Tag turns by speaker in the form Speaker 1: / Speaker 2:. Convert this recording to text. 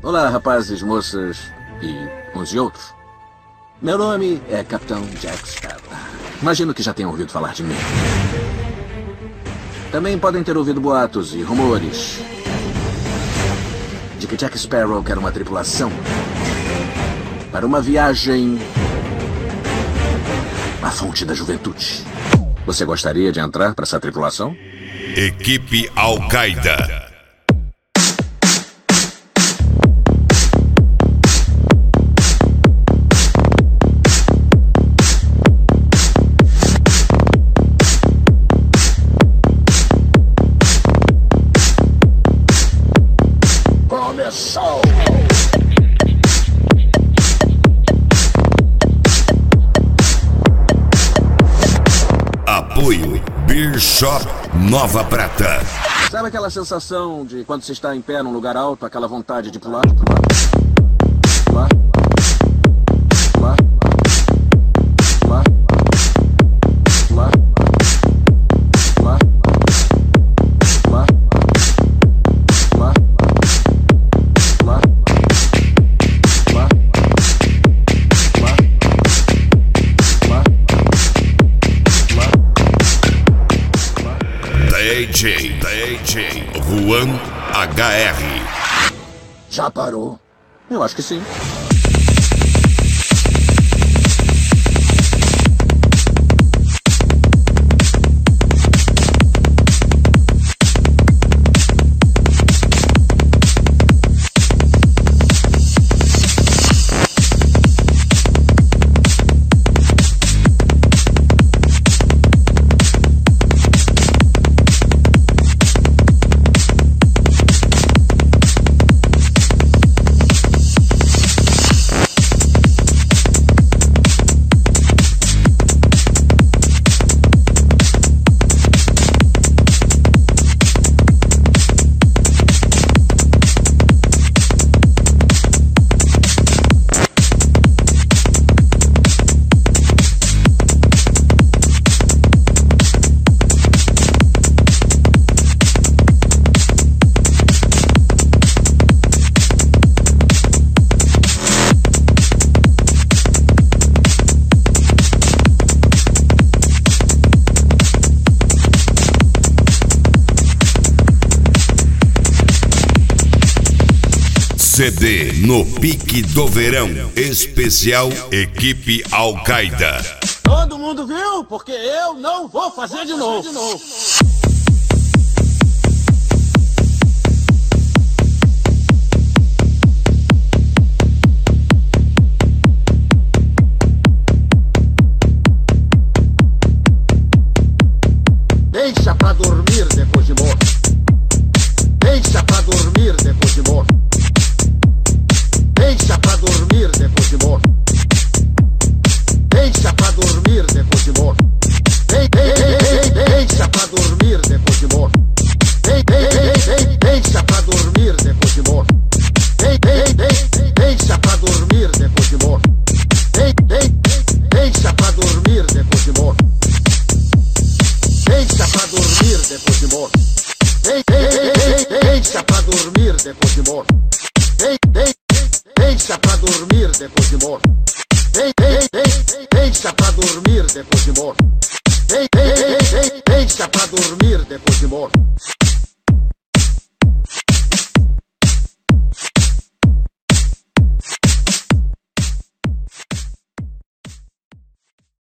Speaker 1: Olá, rapazes, moças e uns e outros. Meu nome é Capitão Jack Sparrow. Imagino que já tenham ouvido falar de mim. Também podem ter ouvido boatos e rumores de que Jack Sparrow quer uma tripulação para uma viagem à fonte da juventude. Você gostaria de entrar para essa tripulação?
Speaker 2: Equipe Al-Qaeda.
Speaker 1: Começou!
Speaker 2: Apoio Beer Shop Nova Prata.
Speaker 1: Sabe aquela sensação de quando você está em pé num lugar alto, aquela vontade de pular? Pular. Pular. Pular. Pular. Pular. Pular. Pular. Pular. Pular.
Speaker 2: DJ Juan HR.
Speaker 1: Já parou? Eu acho que sim.
Speaker 2: CD No Pique do Verão, especial Equipe Al-Qaeda.
Speaker 1: Todo mundo viu? Porque eu não vou fazer de novo. Deixa pra dormir depois de morto. Deixa pra dormir depois de morto. Deixa pra dormir depois de morto. Deixa pra dormir depois de morto. Deixa pra dormir depois de morto. Deixa pra dormir depois de morto. Deixa pra dormir depois de morto. Deixa pra dormir depois de morto. Deixa pra dormir depois de morto. Deixa pra dormir depois de morto. Deixa pra dormir depois de morto. Deixa pra dormir depois de morto. Deixa pra dormir depois de morto.